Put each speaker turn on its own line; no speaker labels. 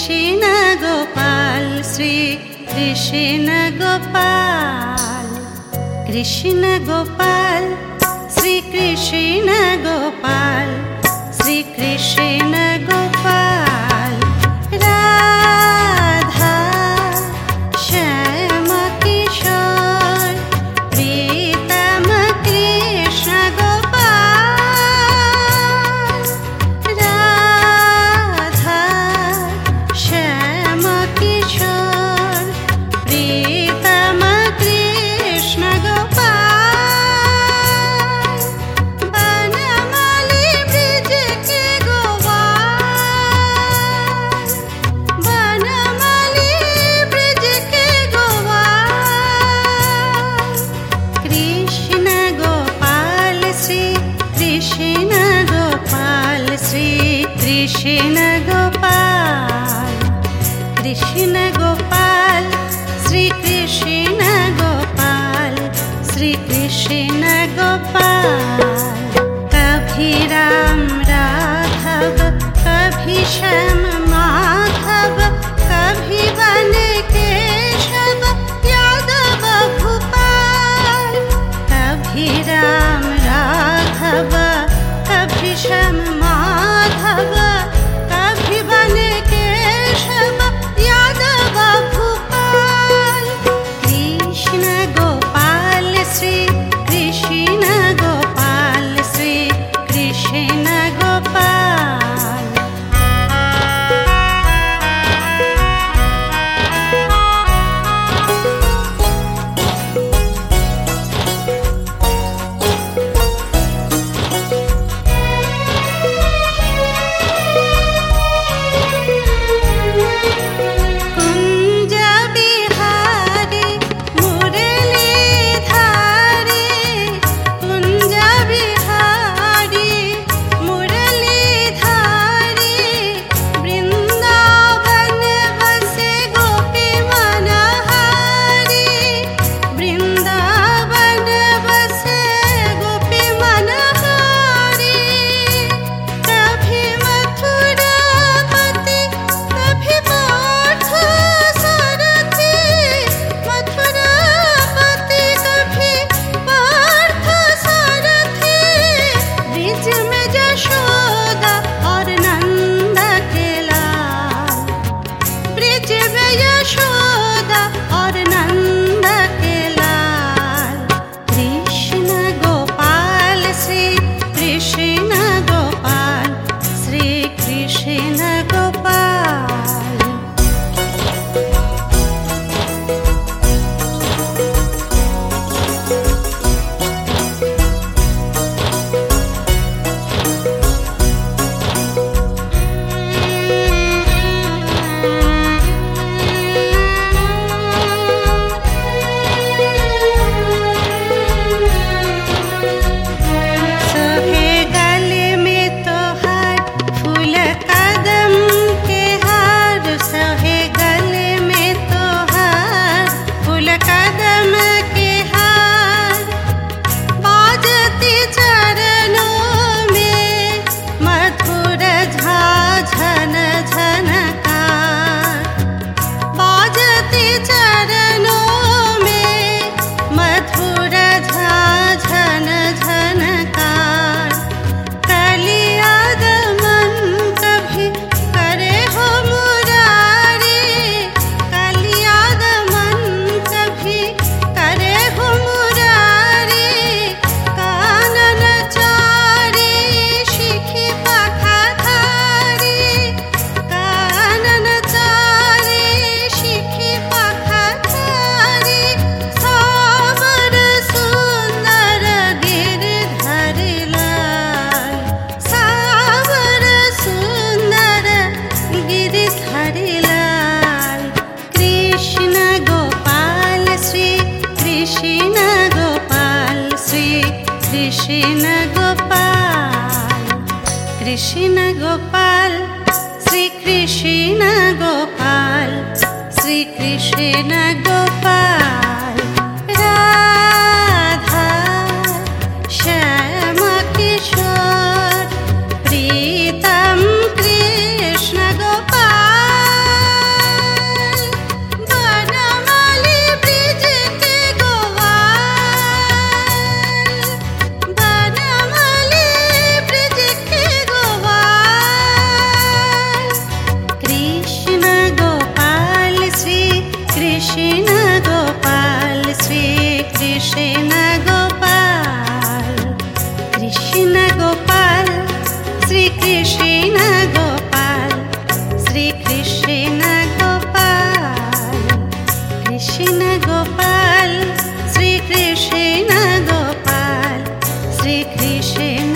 कृष्ण गोपाल श्री कृष्ण गोपाल कृष्ण गोपाल श्री कृष्ण गोपाल श्री कृष्ण गोपाल राधा श्याम किशोर प्रीतम कृष्ण गोपाल राधा श्याम किशोर प्रीतम कृष्ण गोपाल बनमाली ब्रिज के गोपाल बनमाली ब्रिज के गोपाल कृष्ण गोपाल श्री कृष्ण गोपाल श्री कृष्ण गोपाल कृष्ण गोपाल श्री कृष्ण गोपाल श्री कृष्ण गोपाल कभी राम राघव कभी श्याम माधव कभी वन केशव यादव भूपाल कभी राम राघव कभी श्याम माधव कभी वन केशव यादव भूपाल कृष्ण गोपाल श्री कृष्ण गोपाल श्री कृष्ण गोपाल कुंज बिहारी मुरलीधारी कुंज बिहारी मुरलीधारी वृंदावन बसे गोपी मनहारी वृंदावन बसे गोपी मनहारी कभी मथुरापति कभी पार्थ सारथी मथुरापति कभी पार्थ सारथी ब्रिज में यशोदा और नंद के लाल ब्रिज में यशोदा और नंद के लाल कृष्ण गोपाल श्री कृष्ण गोपाल श्री कृष्ण गोपाल सोहे गले में तो हार फूल कदम के हार सोहे गले में तो हार फूल कदम के हार बाजती चरणों में मधुर झाझन झनकार बाजती चरणों में मधुर झाझन झनकार कलियागमन कभी करे हो मुरारी कलियागमन कभी करे हो मुरारी कानन चारी शिखी पखाधारी कानन चारी शिखी पखाधारी सावर सुंदर गिरधरि लाल सावर सुंदर गिरधरि लाल कृष्ण गोपाल श्री कृष्ण गोपाल श्री कृष्ण गोपाल कृष्ण गोपाल श्री कृष्ण गोपाल श्री कृष्ण गोपाल राधा श्याम किशोर प्रीतम कृष्ण गोपाल কৃষ্ণ গোপাল, শ্রী কৃষ্ণ গোপাল, কৃষ্ণ গোপাল, শ্রী কৃষ্ণ গোপাল, শ্রী কৃষ্ণ